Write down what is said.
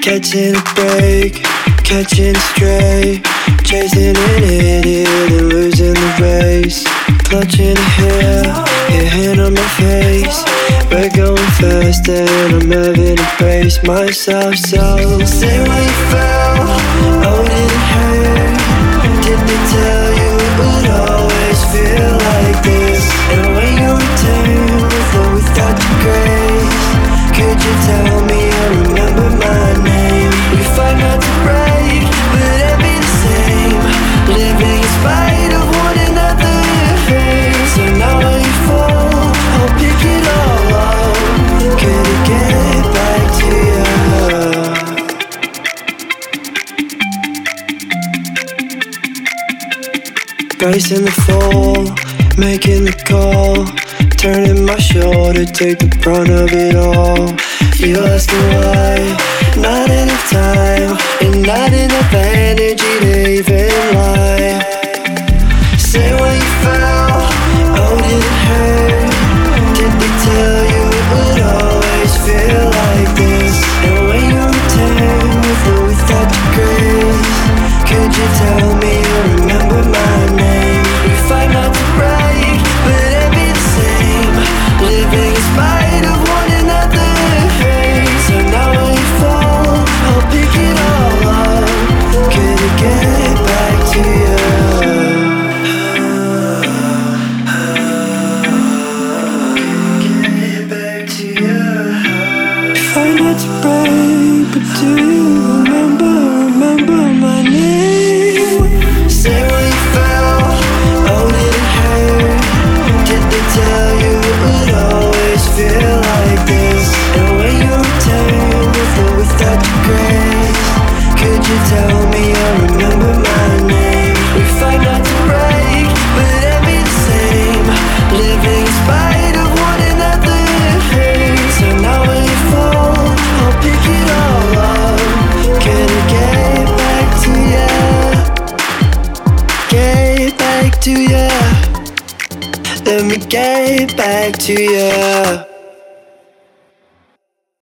Catching a break, catching a stray, chasing an idiot and losing the race. Clutching a hair, your hand on my face. We're going fast and I'm having to brace myself. So say when you fell, oh did it hurt? Did they tell you it would always feel like this? And when you return with or without your grace, could you tell me I remember my name? We fight not to break, but it'd be the same. Living in spite of one another. So now when you fall, I'll pick it all up. Could it get back to you? Bracing the fall, making the call, turning my shoulder, take the brunt of it all. You asking why? Not enough time, and not enough energy to even lie. Say when you fell, oh did it hurt? Did they tell you it would always feel like this? And when you return with or without your grace, could you tell me you remember my name? We fight not to break, but it'd be the same. Living in spite of one another. So now when you fall, I'll pick it all up. Could it get back to you? Try not to break, but do you remember my name? Say when you fell, oh did it hurt? Did they tell you it would always feel like this? And when you return with or without your grace, could you tell me I remember my name? We fight not to break, but it'd be the same. Living in spite of one another. So now when you fall, I'll pick it all up. Can it get back to ya? Get back to ya. Let me get back to ya.